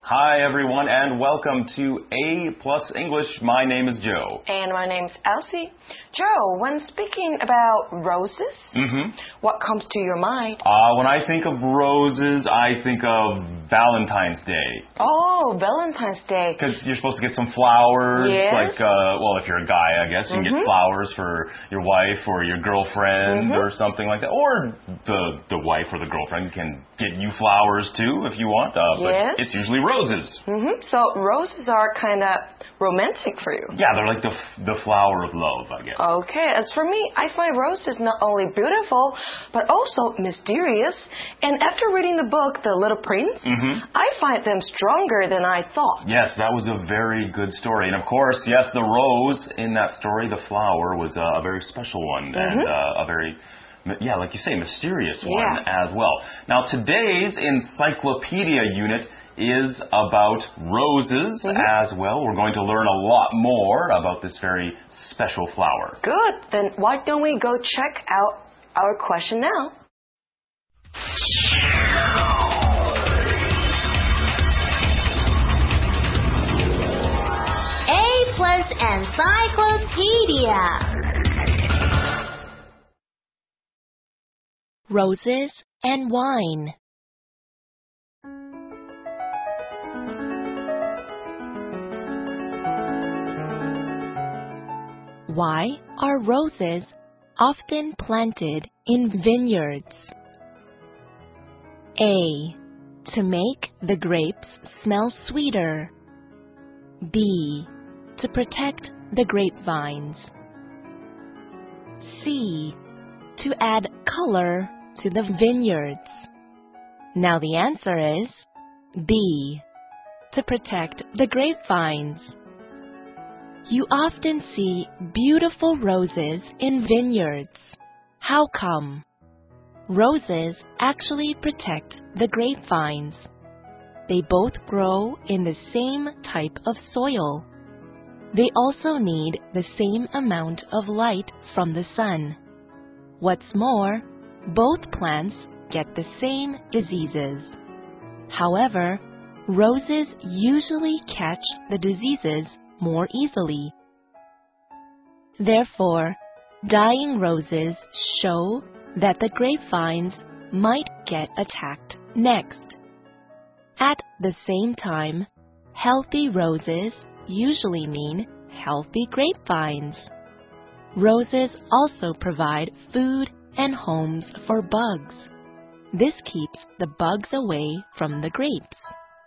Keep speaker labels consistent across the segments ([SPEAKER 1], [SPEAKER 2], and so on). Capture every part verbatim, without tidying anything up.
[SPEAKER 1] Hi everyone and welcome to A Plus English. My name is Joe.
[SPEAKER 2] And my name's Elsie. Joe, when speaking about roses,
[SPEAKER 1] Mm-hmm.
[SPEAKER 2] what comes to your mind?
[SPEAKER 1] Uh, when I think of roses, I think of Valentine's Day.
[SPEAKER 2] Oh, Valentine's Day.
[SPEAKER 1] Because you're supposed to get some flowers.
[SPEAKER 2] Yes.
[SPEAKER 1] Like, uh, well, if you're a guy, I guess, you can
[SPEAKER 2] Mm-hmm.
[SPEAKER 1] get flowers for your wife or your girlfriend
[SPEAKER 2] Mm-hmm.
[SPEAKER 1] or something like that. Or the, the wife or the girlfriend can get you flowers too if you want. Uh, but
[SPEAKER 2] Yes.
[SPEAKER 1] it's usually roses.
[SPEAKER 2] Mm-hmm. So roses are kind of romantic for you.
[SPEAKER 1] Yeah, they're like the, the flower of love, I guess.
[SPEAKER 2] Okay, as for me, I find roses not only beautiful, but also mysterious. And after reading the book, The Little Prince,
[SPEAKER 1] Mm-hmm.
[SPEAKER 2] I find them stronger than I thought.
[SPEAKER 1] Yes, that was a very good story. And of course, yes, the rose in that story, the flower, was a, a very special one and uh, a very, yeah, like you say, mysterious one
[SPEAKER 2] Yeah.
[SPEAKER 1] as well. Now, today's encyclopedia unit is about roses as well. We're going to learn a lot more about this very special flower.
[SPEAKER 2] Good, then why don't we go check out our question now?
[SPEAKER 3] A plus Encyclopedia.
[SPEAKER 4] Roses and wine. Why are roses often planted in vineyards? A. To make the grapes smell sweeter. B. To protect the grapevines. C. To add color to the vineyards. Now the answer is B. To protect the grapevines. You often see beautiful roses in vineyards. How come? Roses actually protect the grapevines. They both grow in the same type of soil. They also need the same amount of light from the sun. What's more, both plants get the same diseases. However, roses usually catch the diseases more easily. Therefore, dying roses show that the grapevines might get attacked next. At the same time, healthy roses usually mean healthy grapevines. Roses also provide food and homes for bugs. This keeps the bugs away from the grapes.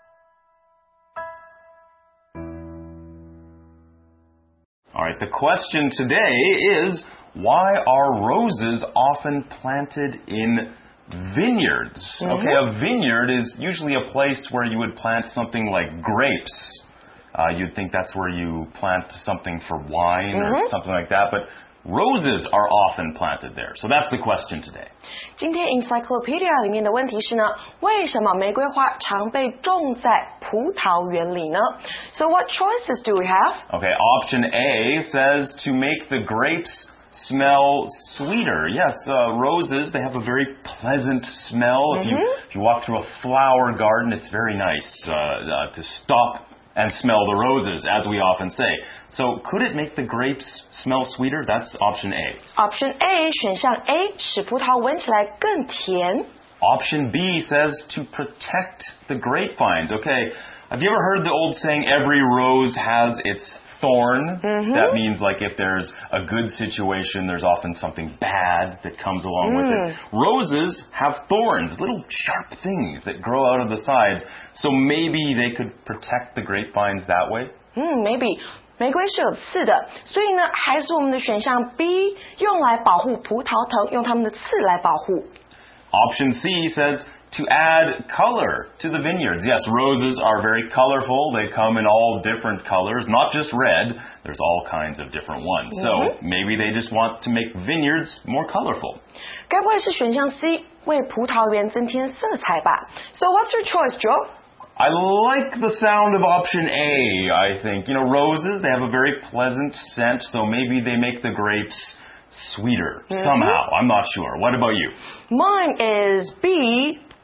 [SPEAKER 1] All right, the question today is, why are roses often planted in vineyards?
[SPEAKER 2] Mm-hmm.
[SPEAKER 1] Okay, a vineyard is usually a place where you would plant something like grapes. Uh, you'd think that's where you plant something for wine or
[SPEAKER 2] Mm-hmm.
[SPEAKER 1] something like that, but roses are often planted there. So that's the question today.
[SPEAKER 2] 今天 Encyclopedia 里面的问题是呢，为什么玫瑰花常被种在葡萄园里呢？ So what choices do we have?
[SPEAKER 1] Okay, option A says to make the grapes smell sweeter. Yes, uh, roses, they have a very pleasant smell. If you if you walk through a flower garden, it's very nice uh, uh, to stop and smell the roses, as we often say. So could it make the grapes smell sweeter? That's option A.
[SPEAKER 2] Option A 选项 A 使葡萄闻起来更甜。
[SPEAKER 1] Option B says to protect the grapevines. Okay, have you ever heard the old saying, every rose has its thorn?
[SPEAKER 2] Mm-hmm.
[SPEAKER 1] That means like if there's a good situation, there's often something bad that comes along with it. Roses have thorns, little sharp things that grow out of the sides. So maybe they could protect the grapevines that way?
[SPEAKER 2] 嗯 ，maybe 玫瑰是有刺的，所以呢，还是我们的选项 B 用来保护葡萄藤，用它们的刺来保护。
[SPEAKER 1] Option C says to add color to the vineyards. Yes, roses are very colorful. They come in all different colors, not just red. There's all kinds of different ones. So maybe they just want to make vineyards more colorful.
[SPEAKER 2] 该不会是选项 C 为葡萄园增添色彩吧？ So what's your choice, Joe?
[SPEAKER 1] I like the sound of option A, I think. You know, roses, they have a very pleasant scent, so maybe they make the grapes sweeter somehow. I'm not sure. What about you?
[SPEAKER 2] Mine is B.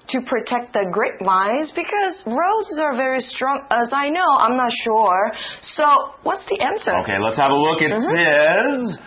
[SPEAKER 2] to protect the grapevines because roses are very strong. As I know, I'm not sure. So, what's the answer?
[SPEAKER 1] Okay, let's have a look. It
[SPEAKER 2] Mm-hmm.
[SPEAKER 1] says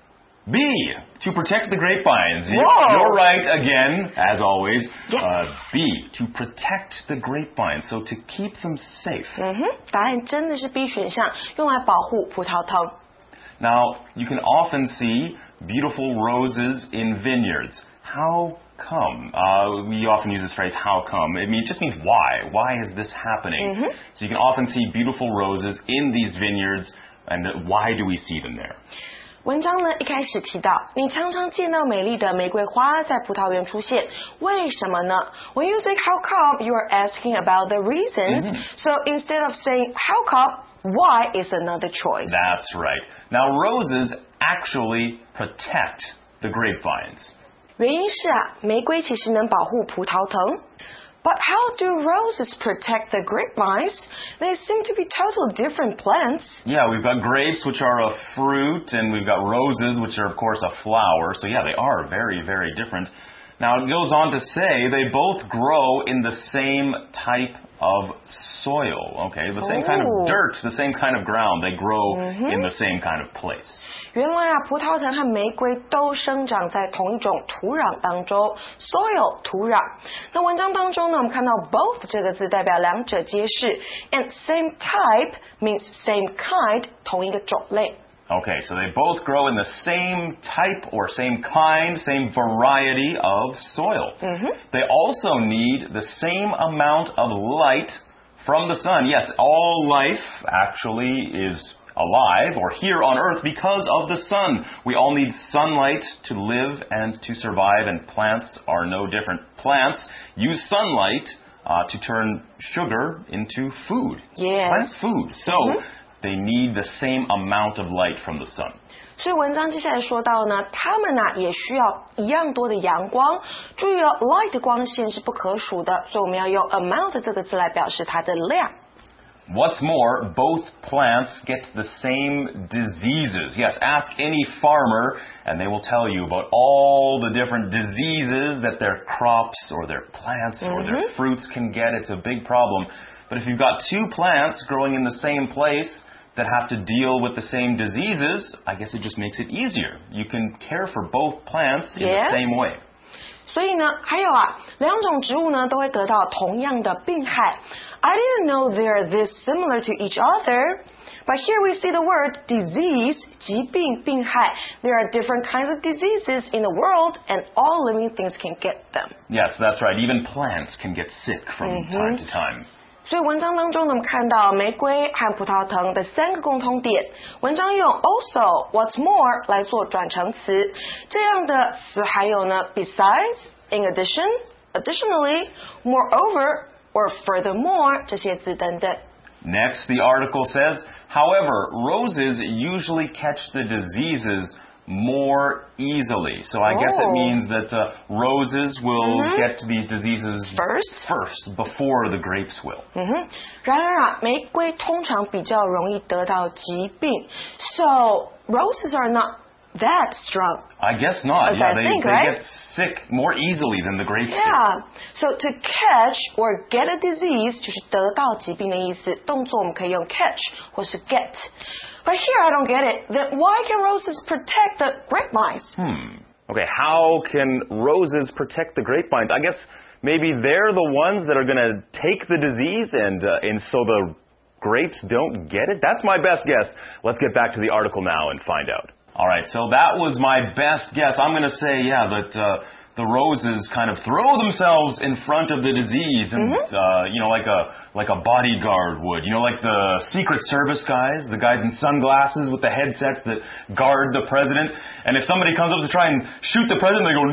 [SPEAKER 1] B, to protect the grapevines. You-
[SPEAKER 2] Whoa.
[SPEAKER 1] You're right again, as always.
[SPEAKER 2] Yes.
[SPEAKER 1] Uh, B, to protect the grapevines, so to keep them safe.
[SPEAKER 2] 嗯哼，答案真的是 B 选项，用来保护葡萄藤。
[SPEAKER 1] Now, you can often see beautiful roses in vineyards. How come? Uh, we often use this phrase, how come? I mean, it just means why. Why is this happening?
[SPEAKER 2] Mm-hmm.
[SPEAKER 1] So you can often see beautiful roses in these vineyards, and why do we see them there?
[SPEAKER 2] 文章呢一开始提到，你常常见到美丽的玫瑰花在葡萄园出现，为什么呢 ？When you say how come, you are asking about the reasons.
[SPEAKER 1] Mm-hmm.
[SPEAKER 2] So instead of saying how come, why is another choice.
[SPEAKER 1] That's right. Now, roses actually protect the grapevines.
[SPEAKER 2] 原因是啊，玫瑰其实能保护葡萄藤。But how do roses protect the grapevines? They seem to be totally different plants.
[SPEAKER 1] Yeah, we've got grapes, which are a fruit, and we've got roses, which are, of course, a flower. So, yeah, they are very, very different. Now, it goes on to say they both grow in the same type of soil, okay? The same kind
[SPEAKER 2] Oh.
[SPEAKER 1] of dirt, the same kind of ground. They grow in the same kind of place.
[SPEAKER 2] 原来啊，葡萄藤和玫瑰都生长在同一种土壤当中 ，soil 土壤。那文章当中呢，我们看到 both 这个字代表两者皆是 ，and same type means same kind 同一个种类。
[SPEAKER 1] Okay, so they both grow in the same type or same kind, same variety of soil. They also need the same amount of light from the sun. Yes, all life actually is alive or here on earth because of the sun. We all need sunlight to live and to survive, and plants are no different. Plants use sunlight uh, to turn sugar into food.
[SPEAKER 2] Yes.
[SPEAKER 1] Plant food. So they need the same amount of light from the sun.
[SPEAKER 2] 所以文章接下来说到呢，它们呢也需要一样多的阳光。注意哦 ，light 的光线是不可数的，所以我们要用 amount 这个字来表示它的量。
[SPEAKER 1] What's more, both plants get the same diseases. Yes, ask any farmer and they will tell you about all the different diseases that their crops or their plants or their fruits can get. It's a big problem. But if you've got two plants growing in the same place that have to deal with the same diseases, I guess it just makes it easier. You can care for both plants in
[SPEAKER 2] Yes.
[SPEAKER 1] the same way.
[SPEAKER 2] 所以呢，还有啊，两种植物呢都会得到同样的病害。I didn't know they're this similar to each other. But here we see the word disease, 疾病、病害. There are different kinds of diseases in the world, and all living things can get them.
[SPEAKER 1] Yes, that's right. Even plants can get sick from time to time.
[SPEAKER 2] 所以文章当中呢，我们看到玫瑰和葡萄藤的三个共通点。文章用 also, what's more 来做转承词，这样的词还有呢 besides, in addition, additionally, moreover, or furthermore 这些字等等。
[SPEAKER 1] Next, the article says, however, roses usually catch the diseases more easily. So I guess it
[SPEAKER 2] Oh.
[SPEAKER 1] means that uh, roses will get these diseases
[SPEAKER 2] First?
[SPEAKER 1] first before the grapes will.
[SPEAKER 2] 嗯哼，然而啊，玫瑰通常比较容易得到疾病。So roses are not that strong.
[SPEAKER 1] I guess not.
[SPEAKER 2] As
[SPEAKER 1] yeah,
[SPEAKER 2] I
[SPEAKER 1] they,
[SPEAKER 2] think,
[SPEAKER 1] they
[SPEAKER 2] right?
[SPEAKER 1] get sick more easily than the grapes do.
[SPEAKER 2] Yeah. So to catch or get a disease 就是得到疾病的意思。动作我们可以用 catch 或是 get. But here I don't get it. Then why can roses protect the grapevines?
[SPEAKER 1] Hmm. Okay, how can roses protect the grapevines? I guess maybe they're the ones that are going to take the disease and, uh, and so the grapes don't get it? That's my best guess. Let's get back to the article now and find out. All right, so that was my best guess. I'm going to say, yeah, that uh, the roses kind of throw themselves in front of the disease, and uh, you know, like a like a bodyguard would. You know, like the Secret Service guys, the guys in sunglasses with the headsets that guard the president. And if somebody comes up to try and shoot the president, they go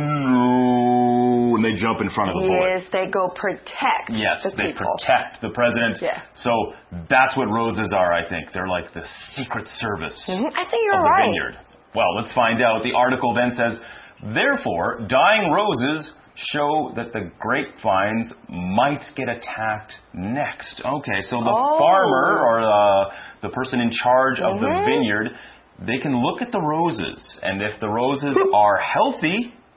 [SPEAKER 1] no, and they jump in front of the bullet.
[SPEAKER 2] Yes, they go protect
[SPEAKER 1] Yes,
[SPEAKER 2] the
[SPEAKER 1] they
[SPEAKER 2] people.
[SPEAKER 1] protect the president.
[SPEAKER 2] Yeah.
[SPEAKER 1] So that's what roses are, I think. They're like the Secret Service
[SPEAKER 2] Mhm, I think
[SPEAKER 1] of
[SPEAKER 2] you're
[SPEAKER 1] the
[SPEAKER 2] right.
[SPEAKER 1] vineyard. Well, let's find out. The article then says, therefore, dying roses show that the grapevines might get attacked next. Okay, so the
[SPEAKER 2] Oh.
[SPEAKER 1] farmer or uh, the person in charge of the
[SPEAKER 2] Mhm.
[SPEAKER 1] vineyard, they can look at the roses, and if the roses are healthy,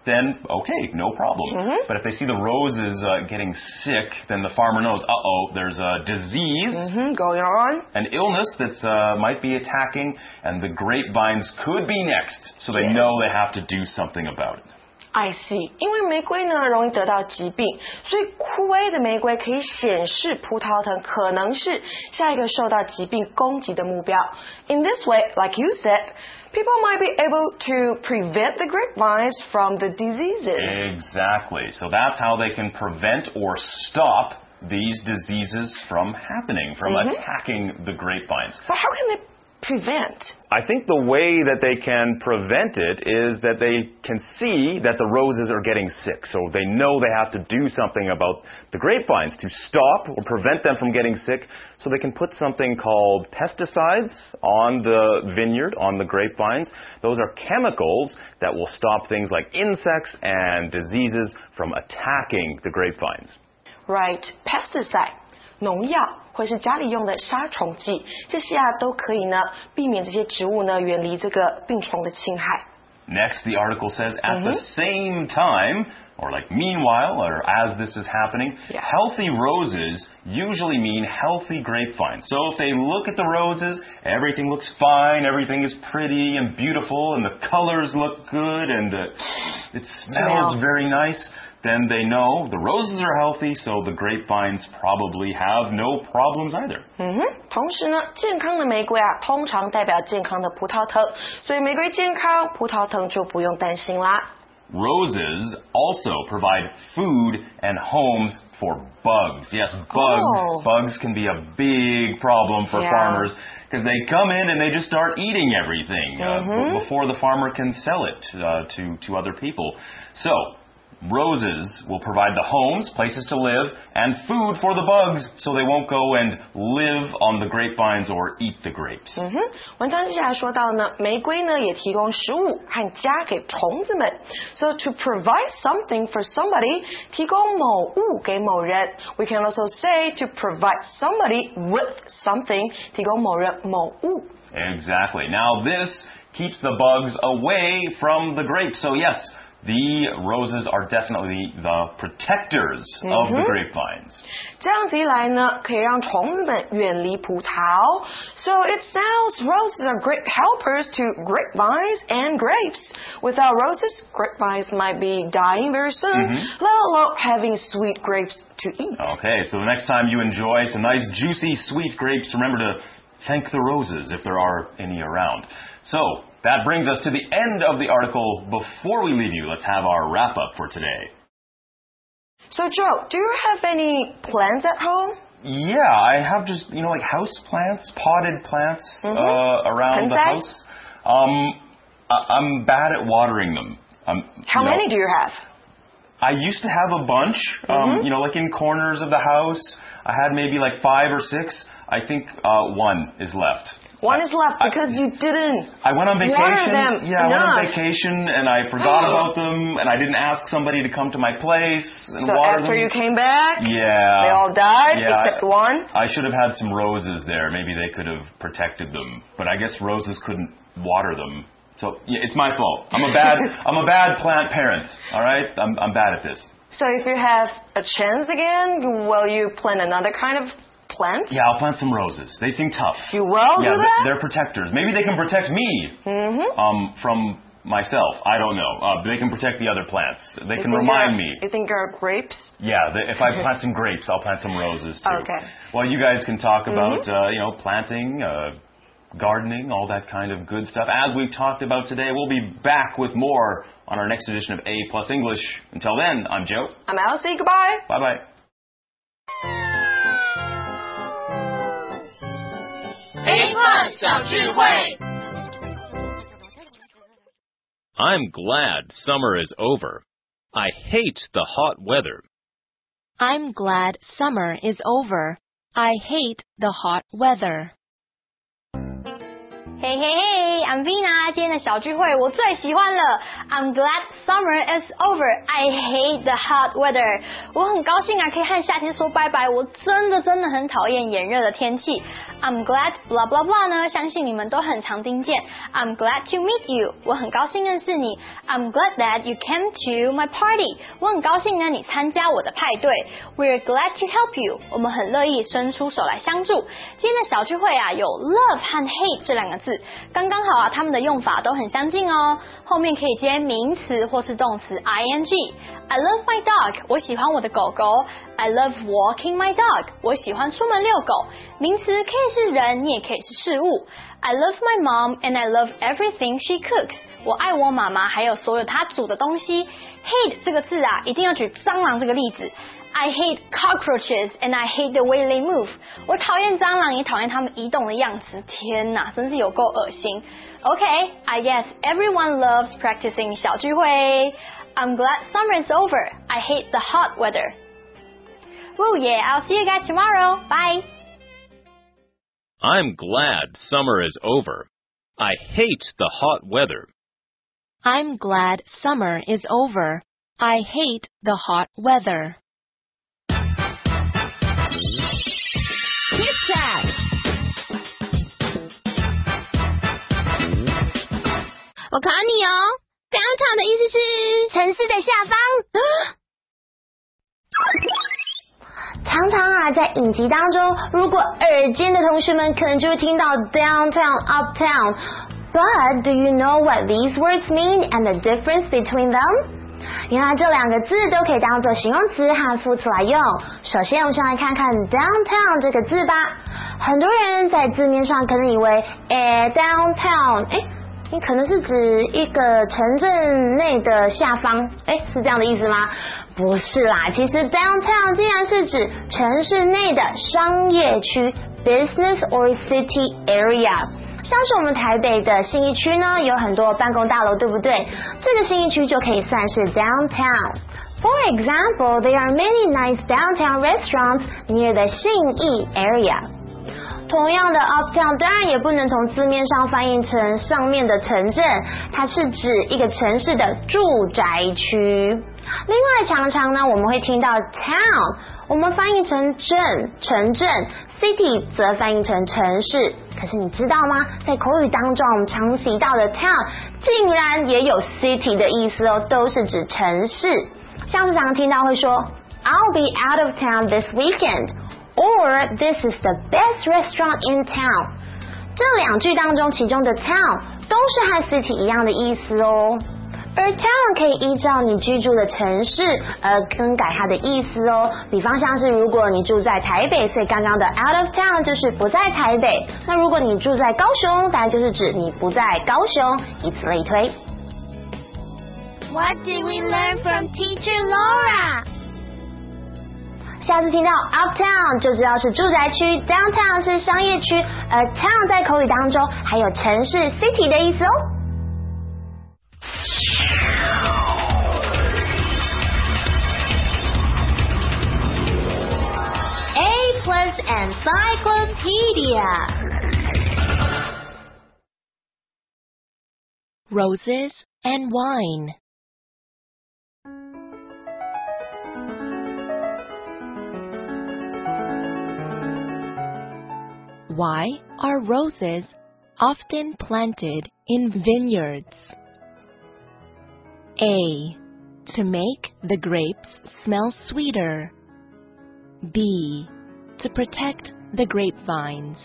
[SPEAKER 1] then okay, no problem.
[SPEAKER 2] Mm-hmm.
[SPEAKER 1] But if they see the roses uh, getting sick, then the farmer knows, uh-oh, there's a disease,
[SPEAKER 2] mm-hmm, going on,
[SPEAKER 1] an illness that uh, might be attacking, and the grapevines could be next. So they
[SPEAKER 2] Yes.
[SPEAKER 1] know they have to do something about it.
[SPEAKER 2] I see， 因为玫瑰呢容易得到疾病，所以枯萎的玫瑰可以显示葡萄藤可能是下一个受到疾病攻击的目标。In this way, like you said, people might be able to prevent the grapevines from the diseases.
[SPEAKER 1] Exactly. So that's how they can prevent or stop these diseases from happening, from
[SPEAKER 2] Mm-hmm.
[SPEAKER 1] attacking the grapevines.
[SPEAKER 2] But how can they prevent?
[SPEAKER 1] I think the way that they can prevent it is that they can see that the roses are getting sick. So they know they have to do something about the grapevines to stop or prevent them from getting sick. So they can put something called pesticides on the vineyard, on the grapevines. Those are chemicals that will stop things like insects and diseases from attacking the grapevines.
[SPEAKER 2] Right, pesticide. 农药或是家里用的杀虫剂，这些啊都可以呢避免这些植物呢远离这个病虫的侵害。
[SPEAKER 1] Next, the article says, at
[SPEAKER 2] Mm-hmm.
[SPEAKER 1] the same time, or like meanwhile, or as this is happening,
[SPEAKER 2] Yeah.
[SPEAKER 1] healthy roses usually mean healthy grapevines. So if they look at the roses, everything looks fine, everything is pretty and beautiful, and the colors look good, and uh, it smells
[SPEAKER 2] Smell.
[SPEAKER 1] very nice, then they know the roses are healthy, so the grapevines probably have no problems either.
[SPEAKER 2] 嗯哼，同时呢，健康的玫瑰啊，通常代表健康的葡萄藤，所以玫瑰健康，葡萄藤就不用担心啦。
[SPEAKER 1] Roses also provide food and homes for bugs. Yes, bugs.
[SPEAKER 2] Oh.
[SPEAKER 1] Bugs can be a big problem for
[SPEAKER 2] Yeah.
[SPEAKER 1] farmers because they come in and they just start eating everything uh,
[SPEAKER 2] Mm-hmm.
[SPEAKER 1] b- before the farmer can sell it uh, to, to other people. So, roses will provide the homes, places to live, and food for the bugs so they won't go and live on the grapevines or eat the grapes.
[SPEAKER 2] 嗯哼，文章接下来说到呢，玫瑰呢也提供食物和家给虫子们。So to provide something for somebody， 提供某物给某人。We can also say to provide somebody with something， 提供某人某物。
[SPEAKER 1] Exactly. Now this keeps the bugs away from the grapes. So yes, the roses are definitely the protectors of the grapevines.
[SPEAKER 2] 这样子一来呢，可以让虫子们远离葡萄。So it sounds roses are great helpers to grapevines and grapes. Without roses, grapevines might be dying very soon, let alone having sweet grapes to eat.
[SPEAKER 1] Okay, so the next time you enjoy some nice, juicy, sweet grapes, remember to thank the roses if there are any around. So, that brings us to the end of the article. Before we leave you, let's have our wrap-up for today.
[SPEAKER 2] So Joe, do you have any plants at home?
[SPEAKER 1] Yeah, I have just, you know, like house plants, potted plants
[SPEAKER 2] Mhm.
[SPEAKER 1] uh, around the
[SPEAKER 2] Bonsai?
[SPEAKER 1] house. Um, I- I'm bad at watering them. Um,
[SPEAKER 2] How
[SPEAKER 1] you know,
[SPEAKER 2] many do you have?
[SPEAKER 1] I used to have a bunch, um,
[SPEAKER 2] Mhm.
[SPEAKER 1] you know, like in corners of the house. I had maybe like five or six. I think uh, one is left.
[SPEAKER 2] One
[SPEAKER 1] I-
[SPEAKER 2] is left
[SPEAKER 1] I-
[SPEAKER 2] because you didn't.
[SPEAKER 1] I went on
[SPEAKER 2] water
[SPEAKER 1] vacation.
[SPEAKER 2] them
[SPEAKER 1] Yeah, I went on
[SPEAKER 2] enough.
[SPEAKER 1] vacation and I forgot about them and I didn't ask somebody to come to my place and
[SPEAKER 2] So
[SPEAKER 1] water
[SPEAKER 2] after
[SPEAKER 1] them.
[SPEAKER 2] you came back,
[SPEAKER 1] yeah.
[SPEAKER 2] they all died
[SPEAKER 1] Yeah,
[SPEAKER 2] except
[SPEAKER 1] I-
[SPEAKER 2] one.
[SPEAKER 1] I should have had some roses there. Maybe they could have protected them. But I guess roses couldn't water them. So yeah, it's my fault. I'm a bad I'm a bad plant parent. All right? I'm I'm bad at this.
[SPEAKER 2] So if you have a chance again, will you plant another kind of plant?
[SPEAKER 1] Yeah, I'll plant some roses. They seem tough.
[SPEAKER 2] You will
[SPEAKER 1] yeah,
[SPEAKER 2] do that?
[SPEAKER 1] they're protectors. Maybe they can protect me
[SPEAKER 2] Mm-hmm.
[SPEAKER 1] um, from myself. I don't know. Uh, they can protect the other plants. They
[SPEAKER 2] You
[SPEAKER 1] can
[SPEAKER 2] think
[SPEAKER 1] remind
[SPEAKER 2] are-
[SPEAKER 1] me.
[SPEAKER 2] You think are grapes?
[SPEAKER 1] Yeah, the, if I plant some grapes, I'll plant some roses too.
[SPEAKER 2] Okay.
[SPEAKER 1] Well, you guys can talk about
[SPEAKER 2] Mhm.
[SPEAKER 1] uh, you know planting, uh, gardening, all that kind of good stuff. As we've talked about today, we'll be back with more on our next edition of A Plus English. Until then, I'm Joe.
[SPEAKER 2] I'm Elsie. Goodbye.
[SPEAKER 1] Bye bye.
[SPEAKER 3] A Plus 小智慧。
[SPEAKER 5] I'm glad summer is over. I hate the hot weather.
[SPEAKER 4] I'm glad summer is over. I hate the hot weather.
[SPEAKER 6] 嘿嘿嘿 I'm Vina， 今天的小聚会我最喜欢了。I'm glad summer is over. I hate the hot weather. 我很高兴啊，可以和夏天说拜拜。我真的真的很讨厌炎热的天气。I'm glad blah blah blah 呢，相信你们都很常听见。I'm glad to meet you. 我很高兴认识你。I'm glad that you came to my party. 我很高兴呢，你参加我的派对。We're glad to help you. 我们很乐意伸出手来相助。今天的小聚会啊，有 love 和 hate 这两个字。刚刚好啊，他们的用法都很相近哦。后面可以接名词或是动词 ing。I love my dog， 我喜欢我的狗狗。I love walking my dog， 我喜欢出门遛狗。名词可以是人，你也可以是事物。I love my mom and I love everything she cooks， 我爱我妈妈，还有所有她煮的东西。Hate 这个字啊，一定要举蟑螂这个例子。I hate cockroaches and I hate the way they move. 我讨厌蟑螂，也讨厌它们移动的样子。天哪，真是有够恶心。Okay, I guess everyone loves practicing 小聚会。I'm glad summer is over. I hate the hot weather. Oh yeah, I'll see you guys tomorrow. Bye.
[SPEAKER 5] I'm glad summer is over. I hate the hot weather.
[SPEAKER 4] I'm glad summer is over. I hate the hot weather.
[SPEAKER 3] Chit Chat 我考你哦 ，downtown 的意思是城市的下方。
[SPEAKER 7] 常常啊，在影集当中，如果耳尖的同学们可能就会听到 downtown, uptown. But do you know what these words mean and the difference between them? 原来这两个字都可以当作形容词和副词来用。首先，我们先来看看 downtown 这个字吧。很多人在字面上可能以为，诶 downtown， 诶，你可能是指一个城镇内的下方，诶，是这样的意思吗？不是啦，其实 downtown 竟然是指城市内的商业区 business or city area。像是我们台北的信义区呢，有很多办公大楼，对不对？这个信义区就可以算是 downtown。For example, there are many nice downtown restaurants near the 信义 area。同样的 uptown 当然也不能从字面上翻译成上面的城镇，它是指一个城市的住宅区。另外常常呢，我们会听到 town， 我们翻译成镇、城镇 ，city 则翻译成城市。可是你知道吗？在口语当中，我们常提到的 town 竟然也有 city 的意思哦，都是指城市。像是常听到会说 I'll be out of town this weekend， or this is the best restaurant in town。这两句当中，其中的 town 都是和 city 一样的意思哦。而 town 可以依照你居住的城市而更改它的意思哦。比方像是如果你住在台北，所以刚刚的 out of town 就是不在台北。那如果你住在高雄，当然就是指你不在高雄，以此类推。
[SPEAKER 3] What did we learn from Teacher Laura?
[SPEAKER 7] 下次听到 uptown 就知道是住宅区， downtown 是商业区，而 town 在口语当中还有城市 city 的意思哦。
[SPEAKER 3] A plus Encyclopedia.
[SPEAKER 4] Roses and wine. Why are roses often planted in vineyards? A. To make the grapes smell sweeter. B. To protect the grapevines.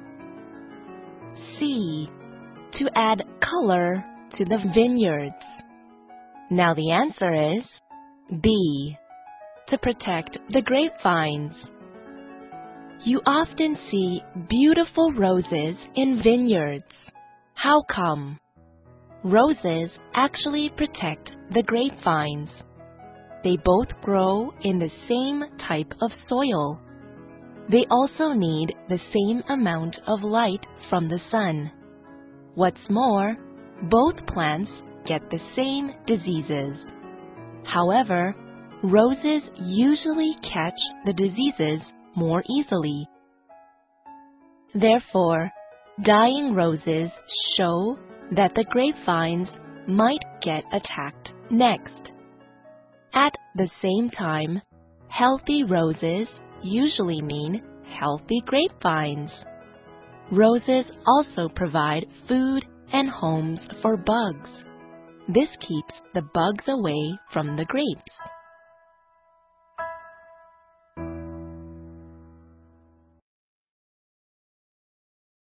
[SPEAKER 4] C. To add color to the vineyards. Now the answer is B. To protect the grapevines. You often see beautiful roses in vineyards. How come? Roses actually protect the grapevines. They both grow in the same type of soil. They also need the same amount of light from the sun. What's more, both plants get the same diseases. However, roses usually catch the diseases more easily. Therefore, Dying roses show that the grapevines might get attacked next. At the same time, healthy roses usually mean healthy grapevines. Roses also provide food and homes for bugs. This keeps the bugs away from the grapes.